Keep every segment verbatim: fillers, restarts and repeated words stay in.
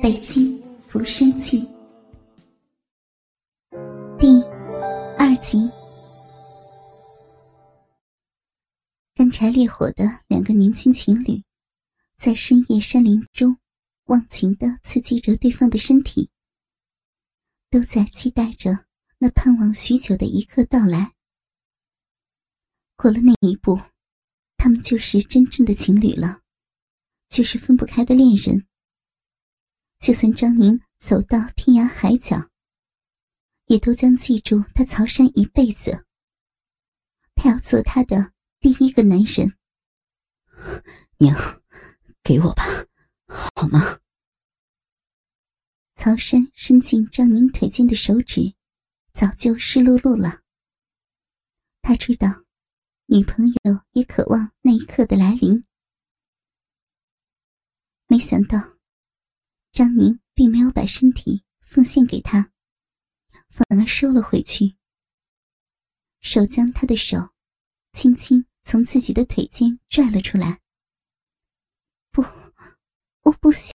北京浮生记第二集。干柴烈火的两个年轻情侣，在深夜山林中忘情地刺激着对方的身体，都在期待着那盼望许久的一刻到来。过了那一步，他们就是真正的情侣了，就是分不开的恋人。就算张宁走到天涯海角，也都将记住他曹山一辈子。他要做他的第一个男人。 宁，给我吧，好吗？ 曹山伸进张宁腿间的手指早就湿漉漉了。他知道女朋友也渴望那一刻的来临。没想到张宁并没有把身体奉献给他，反而收了回去，手将他的手轻轻从自己的腿间拽了出来。不，我不想。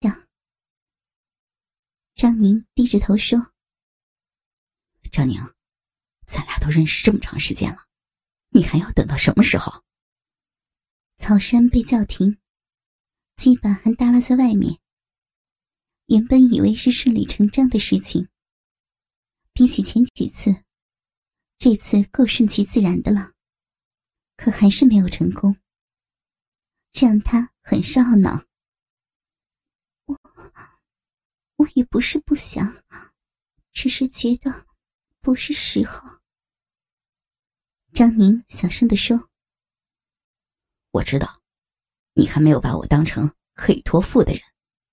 张宁低着头说。 张宁，咱俩都认识这么长时间了，你还要等到什么时候？ 曹山被叫停，鸡巴还耷拉在外面。原本以为是顺理成章的事情，比起前几次，这次够顺其自然的了，可还是没有成功，这让他很是懊恼。我我也不是不想，只是觉得不是时候。张宁小声地说。 我知道，你还没有把我当成可以托付的人。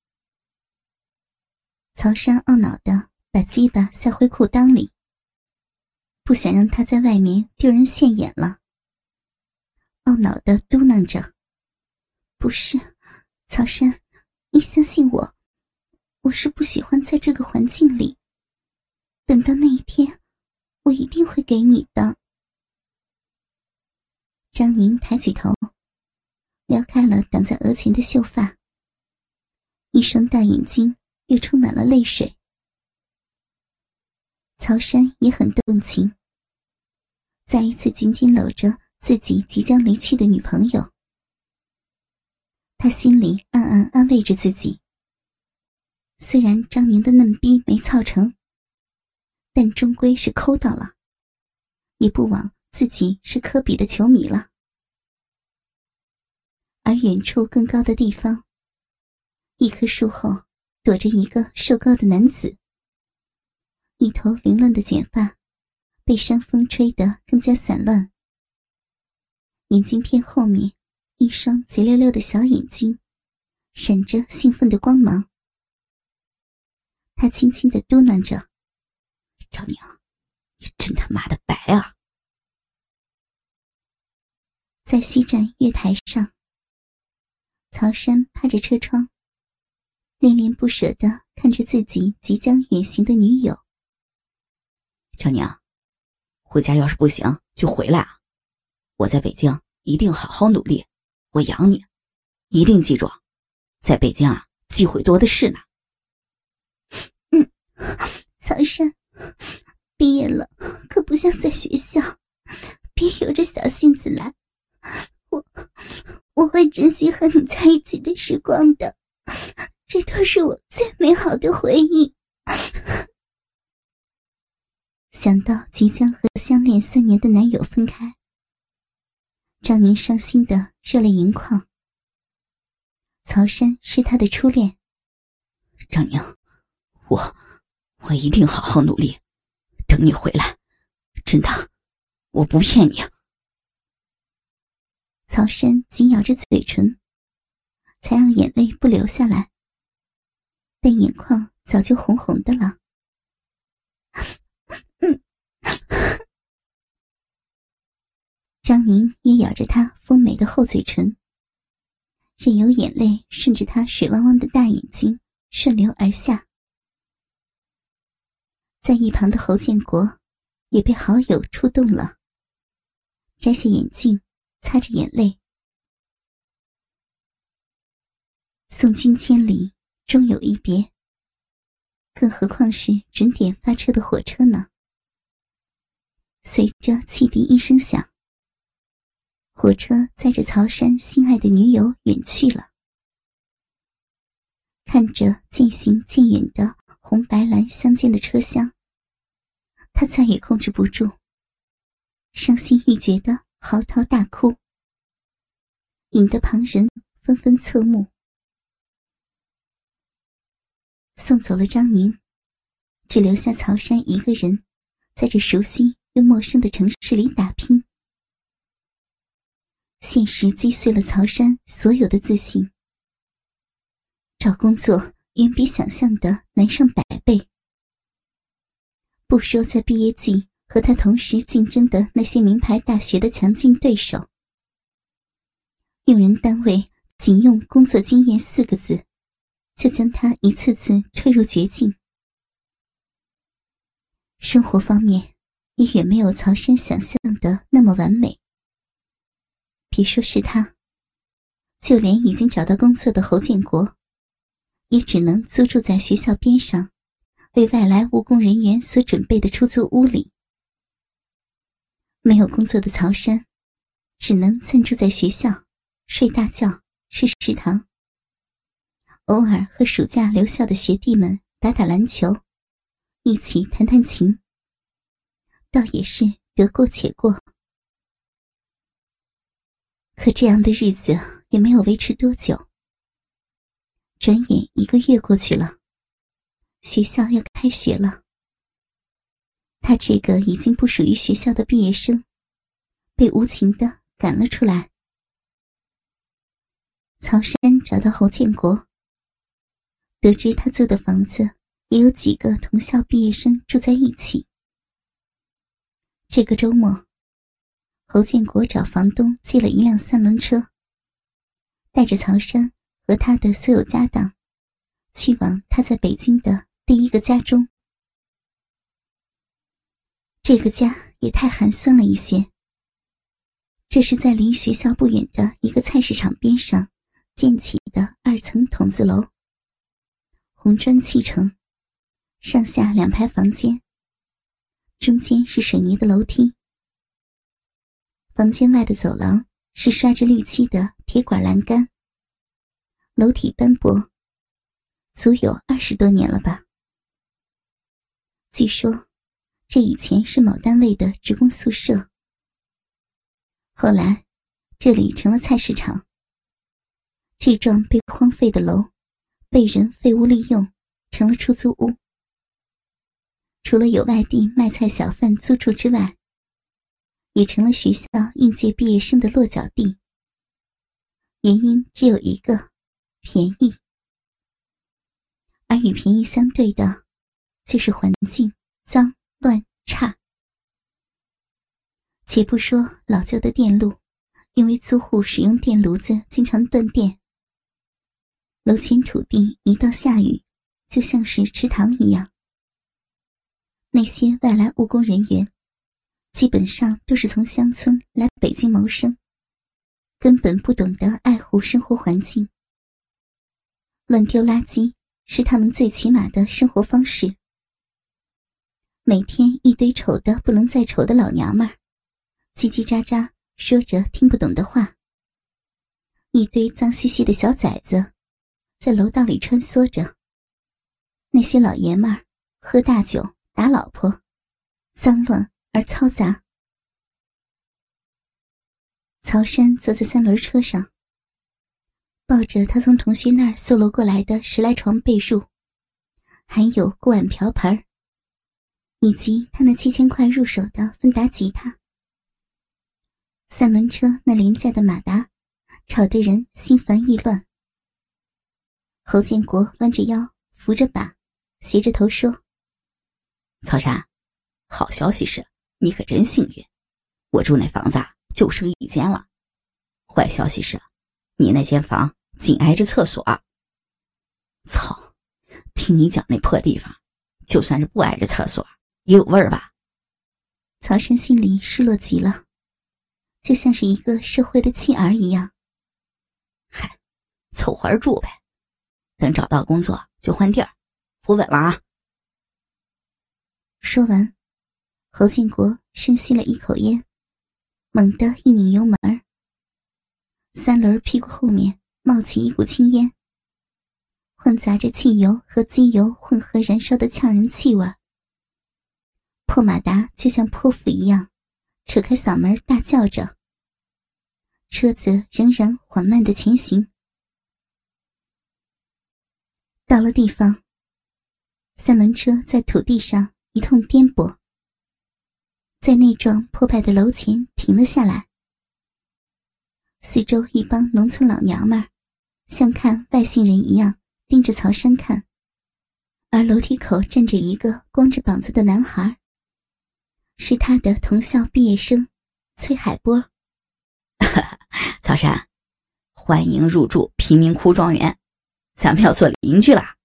曹山懊恼地把鸡巴塞回裤裆里，不想让他在外面丢人现眼了。懊恼地嘟囔着，不是，曹山，你相信我，我是不喜欢在这个环境里，等到那一天我一定会给你的。张宁抬起头，撩开了挡在额前的秀发，一双大眼睛又充满了泪水。曹山也很动情，再一次紧紧搂着自己即将离去的女朋友。他心里暗暗安慰着自己，虽然张宁的嫩逼没操成，但终归是抠到了，也不枉自己是科比的球迷了。而远处更高的地方，一棵树后躲着一个瘦高的男子，一头凌乱的卷发被山风吹得更加散乱，眼睛片后面一双贼溜溜的小眼睛闪着兴奋的光芒。他轻轻地嘟囔着， 张宁，你真他妈的白啊！ 在西站月台上，曹山趴着车窗，恋恋不舍地看着自己即将远行的女友。 张宁，回家要是不行就回来啊！我在北京一定好好努力，我养你，一定记住，在北京啊，机会多的是呢。 嗯，曹山，毕业了可不像在学校，别有着小性子来，我我会珍惜和你在一起的时光的，这都是我最美好的回忆。想到即将和相恋三年的男友分开，张宁伤心的热泪盈眶。曹山是他的初恋。 张宁，我我一定好好努力，等你回来，真的，我不骗你。 曹山紧咬着嘴唇，才让眼泪不流下来，但眼眶早就红红的了。嗯，张宁也咬着他丰美的厚嘴唇，任由眼泪顺着他水汪汪的大眼睛顺流而下。在一旁的侯建国也被好友触动了，摘下眼镜，擦着眼泪。送君千里，终有一别。 更何况是准点发车的火车呢？随着汽笛一声响，火车载着曹山心爱的女友远去了。看着渐行渐远的红白蓝相间的车厢，他再也控制不住，伤心欲绝的嚎啕大哭，引得旁人纷纷侧目。送走了张宁，只留下曹山一个人在这熟悉又陌生的城市里打拼。现实击碎了曹山所有的自信，找工作远比想象的难上百倍。不说在毕业季和他同时竞争的那些名牌大学的强劲对手，用人单位仅用工作经验四个字，就将他一次次推入绝境。生活方面也远没有曹山想象的那么完美。别说是他，就连已经找到工作的侯建国，也只能租住在学校边上为外来务工人员所准备的出租屋里。没有工作的曹山只能暂住在学校，睡大觉，吃食堂，偶尔和暑假留校的学弟们打打篮球，一起弹弹琴，倒也是得过且过。可这样的日子也没有维持多久，转眼一个月过去了，学校要开学了。他这个已经不属于学校的毕业生，被无情地赶了出来。曹山找到侯建国，得知他租的房子也有几个同校毕业生住在一起。这个周末，侯建国找房东借了一辆三轮车，带着曹山和他的所有家当，去往他在北京的第一个家中。这个家也太寒酸了一些，这是在离学校不远的一个菜市场边上建起的二层筒子楼，红砖砌成，上下两排房间，中间是水泥的楼梯。房间外的走廊是刷着绿漆的铁管栏杆，楼体斑驳，足有二十多年了吧。据说这以前是某单位的职工宿舍，后来这里成了菜市场。这幢被荒废的楼被人废物利用，成了出租屋。除了有外地卖菜小贩租住之外，也成了学校应届毕业生的落脚地。原因只有一个，便宜。而与便宜相对的，就是环境脏乱差。且不说老旧的电路，因为租户使用电炉子经常断电，楼前土地一到下雨就像是池塘一样。那些外来务工人员基本上都是从乡村来北京谋生，根本不懂得爱护生活环境。乱丢垃圾是他们最起码的生活方式。每天一堆丑的不能再丑的老娘们儿，叽叽喳喳说着听不懂的话。一堆脏兮兮的小崽子在楼道里穿梭着。那些老爷们儿喝大酒打老婆，脏乱而嘈杂。曹山坐在三轮车上，抱着他从同学那儿搜罗过来的十来床被褥，还有锅碗瓢盆，以及他那七千块入手的芬达吉他。三轮车那廉价的马达吵得人心烦意乱。侯建国弯着腰扶着把，斜着头说： 曹山，好消息是你可真幸运，我住那房子就剩一间了。坏消息是你那间房紧挨着厕所。操，听你讲那破地方，就算是不挨着厕所也有味儿吧？ 曹山心里失落极了，就像是一个社会的弃儿一样。 嗨，凑合着住呗，等找到工作就换地儿，不稳了啊。 说完，侯建国深吸了一口烟，猛地一拧油门，三轮屁股后面冒起一股青烟，混杂着汽油和机油混合燃烧的呛人气味。破马达就像泼妇一样扯开嗓门大叫着，车子仍然缓慢地前行。到了地方，三轮车在土地上一通颠簸，在那幢破败的楼前停了下来。四周一帮农村老娘们儿像看外星人一样盯着曹山看，而楼梯口站着一个光着膀子的男孩，是他的同校毕业生崔海波。 曹山，欢迎入住贫民窟庄园，咱们要做邻居啦。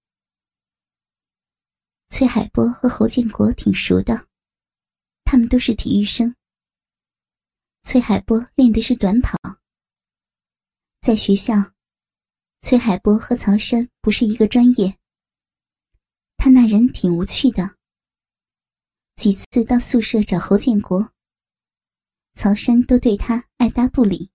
崔海波和侯建国挺熟的，他们都是体育生。崔海波练的是短跑。在学校，崔海波和曹山不是一个专业，他那人挺无趣的。几次到宿舍找侯建国，曹山都对他爱答不理。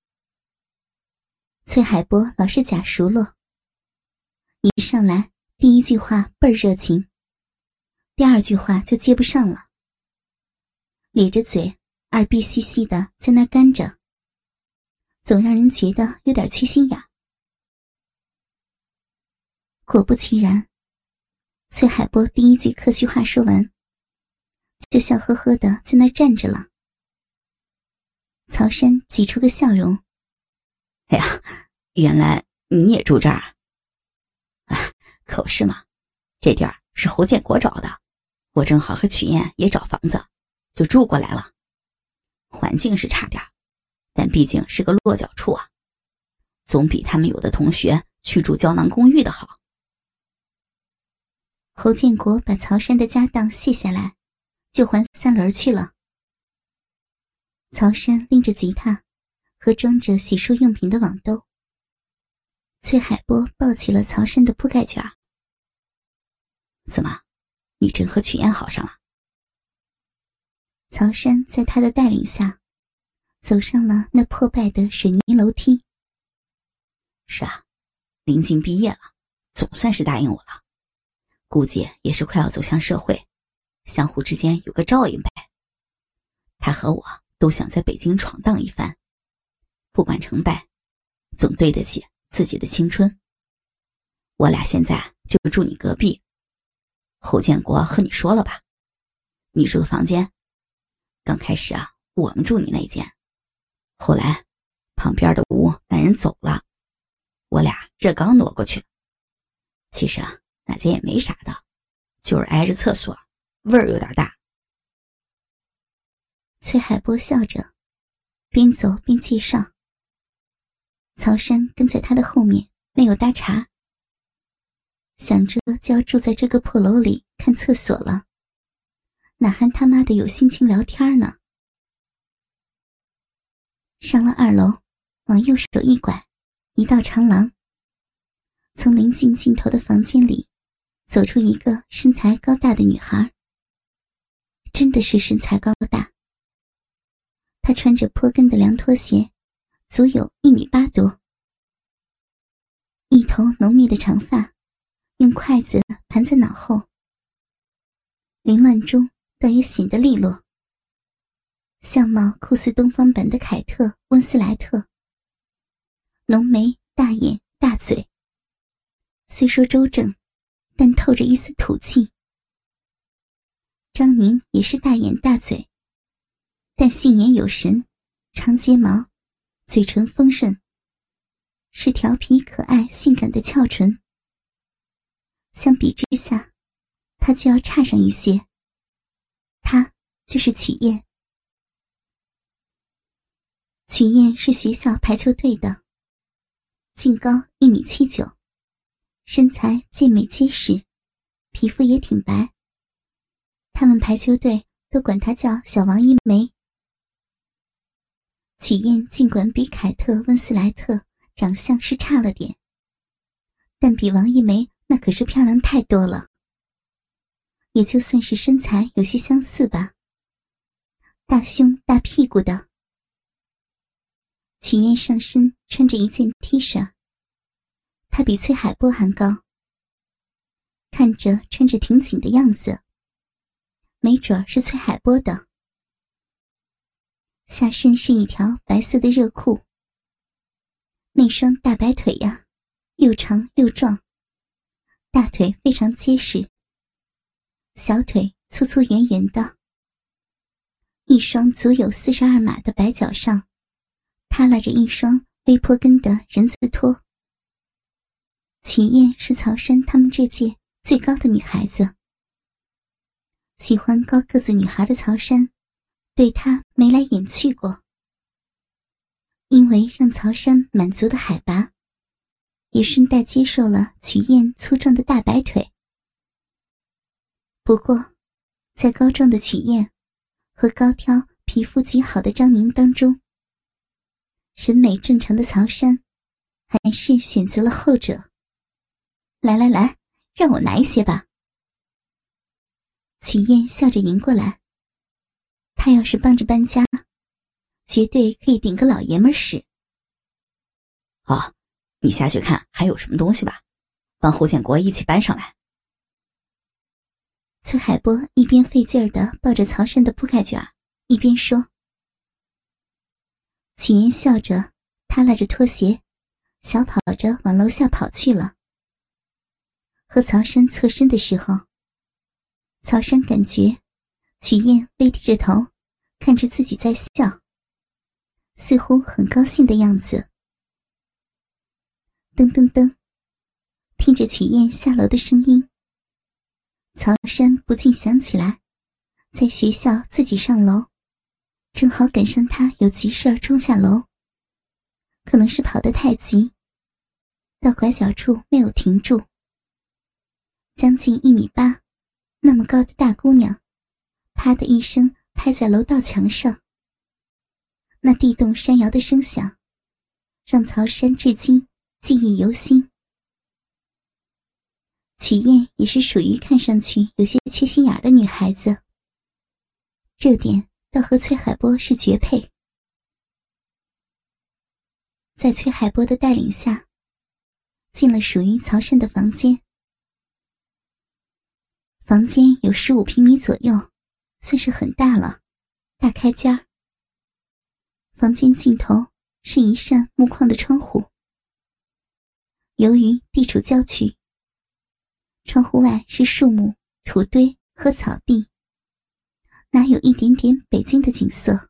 崔海波老是假熟络，一上来第一句话倍儿热情，第二句话就接不上了，咧着嘴二逼兮兮的在那干着，总让人觉得有点缺心眼。果不其然，崔海波第一句客气话说完，就笑呵呵的在那站着了。曹山挤出个笑容： 哎呀，原来你也住这儿啊？可不是嘛，这地儿是侯建国找的，我正好和曲燕也找房子，就住过来了。环境是差点，但毕竟是个落脚处啊，总比他们有的同学去住胶囊公寓的好。 侯建国把曹山的家当卸下来，就还三轮去了。曹山拎着吉他和装着洗漱用品的网兜，崔海波抱起了曹山的铺盖卷。 怎么，你真和曲燕好上了？ 曹山在他的带领下走上了那破败的水泥楼梯。 是啊，临近毕业了，总算是答应我了，估计也是快要走向社会，相互之间有个照应呗。他和我都想在北京闯荡一番，不管成败，总对得起自己的青春。我俩现在就住你隔壁，侯建国和你说了吧，你住的房间，刚开始啊，我们住你那间，后来旁边的屋那人走了，我俩这刚挪过去。其实啊，那间也没啥的，就是挨着厕所，味儿有点大。 崔海波笑着，边走边介绍。曹山跟在他的后面，没有搭茬，想着就要住在这个破楼里看厕所了，哪还他妈的有心情聊天呢？上了二楼，往右手一拐，一道长廊，从临近尽头的房间里走出一个身材高大的女孩。真的是身材高大，她穿着坡跟的凉拖鞋，足有一米八多，一头浓密的长发用筷子盘在脑后，凌乱中倒也显得利落，相貌酷似东方版的凯特·温斯莱特，浓眉大眼大嘴，虽说周正，但透着一丝土气。张宁也是大眼大嘴，但杏眼有神，长睫毛，嘴唇丰顺，是调皮可爱性感的俏唇。相比之下，她就要差上一些，她就是曲燕。曲燕是学校排球队的，净高一米七九，身材健美结实，皮肤也挺白。他们排球队都管她叫小王一梅。曲燕尽管比凯特·温斯莱特长相是差了点，但比王一梅那可是漂亮太多了。 也就算是身材有些相似吧，大胸大屁股的。曲燕上身穿着一件 T 恤，她比崔海波还高，看着穿着挺紧的样子，没准是崔海波的。下身是一条白色的热裤，那双大白腿呀，又长又壮，大腿非常结实，小腿粗粗圆圆的，一双足有四十二码的白脚上踏拉着一双微坡跟的人字拖。曲燕是曹山他们这届最高的女孩子，喜欢高个子女孩的曹山对她眉来眼去过，因为让曹山满足的海拔，也顺带接受了曲燕粗壮的大白腿。不过在高壮的曲燕和高挑皮肤极好的张宁当中，审美正常的曹山还是选择了后者。来来来，让我拿一些吧。曲燕笑着迎过来，她要是帮着搬家，绝对可以顶个老爷们使。 哦，你下去看还有什么东西吧，帮胡建国一起搬上来。 崔海波一边费劲儿地抱着曹山的铺盖卷，一边说。曲燕笑着踏拉着拖鞋，小跑着往楼下跑去了。和曹山错身的时候，曹山感觉曲燕微低着头看着自己在笑，似乎很高兴的样子。噔噔噔，听着曲燕下楼的声音，曹山不禁想起来在学校自己上楼，正好赶上他有急事儿冲下楼，可能是跑得太急，到拐角处没有停住。将近一米八，那么高的大姑娘，啪的一声拍在楼道墙上。那地动山摇的声响，让曹山至今记忆犹新。曲燕也是属于看上去有些缺心眼的女孩子，这点倒和崔海波是绝配。在崔海波的带领下，进了属于曹山的房间。房间有十五平米左右，算是很大了，大开间。房间尽头是一扇木框的窗户。由于地处郊区，窗户外是树木、土堆和草地，哪有一点点北京的景色。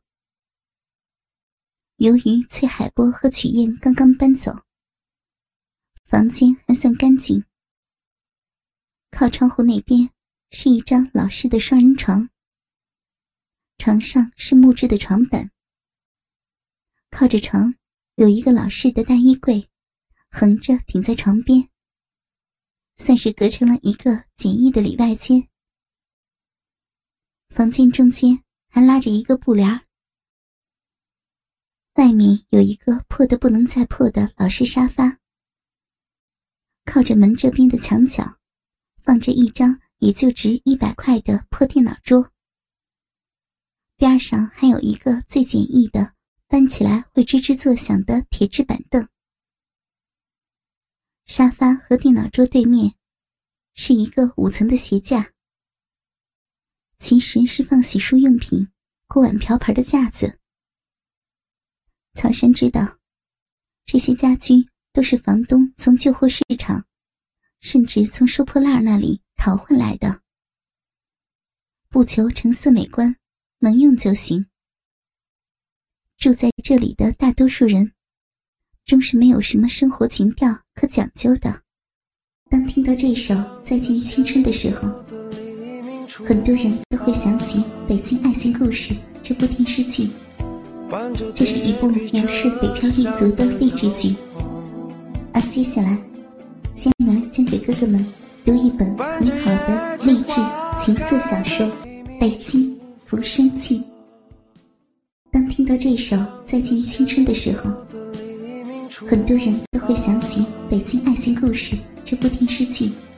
由于崔海波和曲燕刚刚搬走，房间还算干净。靠窗户那边是一张老式的双人床，床上是木质的床板，靠着床有一个老式的大衣柜，横着顶在床边，算是隔成了一个简易的里外间。房间中间还拉着一个布帘，外面有一个破得不能再破的老式沙发，靠着门这边的墙角放着一张也就值一百块的破电脑桌，边上还有一个最简易的搬起来会吱吱作响的铁质板凳。沙发和电脑桌对面是一个五层的鞋架，其实是放洗漱用品、锅碗瓢盆的架子。曹山知道，这些家居都是房东从旧货市场甚至从收破烂那里淘换来的，不求成色美观，能用就行。住在这里的大多数人终是没有什么生活情调可讲究的。当听到这首《再见青春》的时候，很多人都会想起《北京爱情故事》这部电视剧。这是一部描述北漂一族的励志剧，而接下来仙儿将给哥哥们读一本很好的励志情色小说《北京浮生记》。当听到这首《再见青春》的时候，很多人都会想起《北京爱情故事》这部电视剧。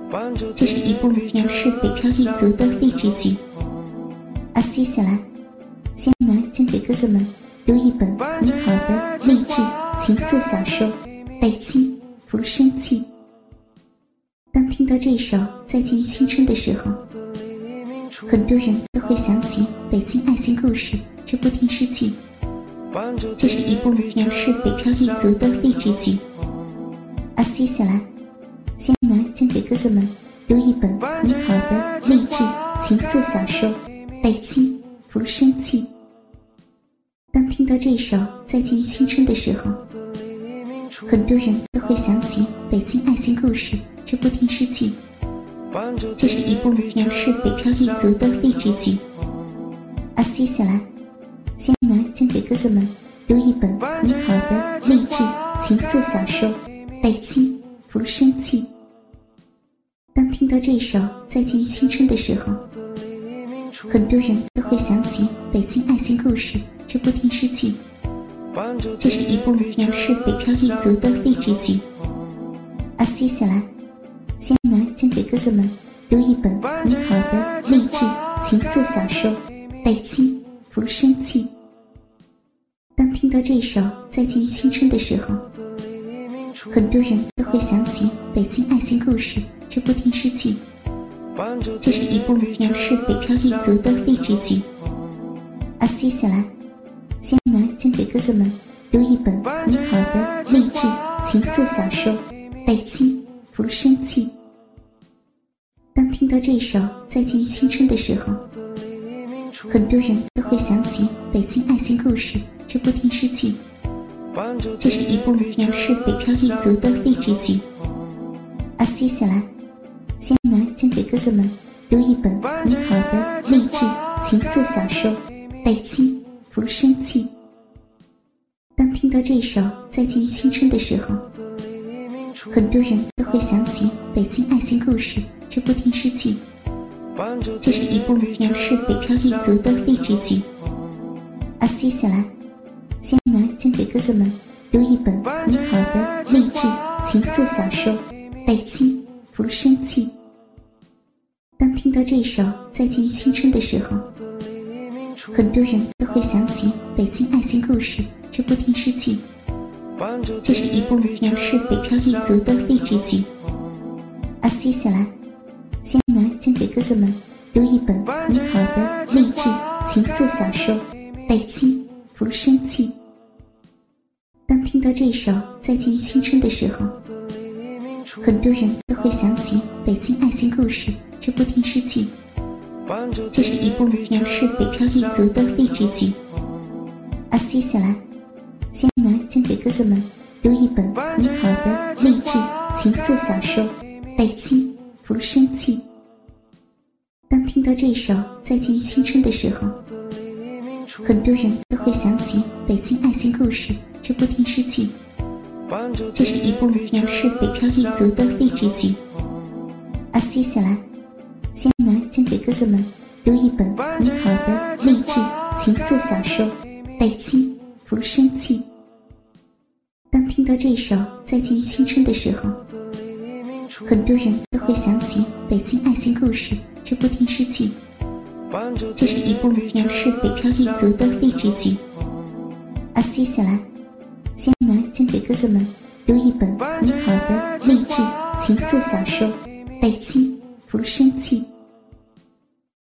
这是一部描述北漂一族的励志剧。而接下来，仙儿将给哥哥们读一本很好的励志情色小说《北京浮生记》。当听到这首《再见青春》的时候，很多人都会想起《北京爱情故事》这部电视剧。这是一部描述北漂一族的励志剧。而接下来，仙儿将给哥哥们读一本很好的励志情色小说《北京浮生记》。当听到这首《再见青春》的时候，很多人都会想起《北京爱情故事》这部电视剧。这是一部描述北漂一族的励志剧。而接下来，仙儿将给哥哥们读一本很好的励志情色小说《北京浮生记》。当听到这首《再见青春》的时候，很多人都会想起《北京爱情故事》这部电视剧。这是一部描述北漂一族的励志剧。而接下来，仙儿将给哥哥们读一本很好的励志情色小说《北京浮生记》。当听到这首《再见青春》的时候，很多人都会想起《北京爱情故事》这部电视剧。这是一部描述北漂一族的励志剧。而接下来，仙儿将给哥哥们读一本很好的励志情色小说《北京浮生记》。当听到这首《再见青春》的时候，很多人都会想起《北京爱情故事》这部电视剧。这是一部描述北漂一族的励志剧。而接下来，仙儿将给哥哥们读一本很好的励志情色小说《北京浮生记》。当听到这首《再见青春》的时候，很多人都会想起《北京爱情故事》这部电视剧。这是一部描述北漂一族的励志剧。而接下来，仙儿将给哥哥们读一本很好的励志情色小说《北京浮生记》。当听到这首《再见青春》的时候，很多人都会想起《北京爱情故事》这部电视剧。这是一部描述北漂一族的励志剧。而接下来，仙儿将给哥哥们读一本很好的励志情色小说《北京浮生记》。当听到这首《再见青春》的时候，很多人都会想起《北京爱情故事》这部电视剧。这是一部描述北漂一族的励志剧。而接下来，仙儿将给哥哥们读一本很好的励志情色小说《北京浮生记》。当听到这首《再见青春》的时候，很多人都会想起《北京爱情故事》这部电视剧。这是一部描述北漂一族的励志剧。而接下来，仙儿将给哥哥们读一本很好的励志情色小说《北京浮生记》。当听到这首《再见青春》的时候，很多人都会想起《北京爱情故事》这部电视剧。这是一部描述北漂一族的励志剧。而接下来，仙儿将给哥哥们读一本很好的励志情色小说《北京浮生记》。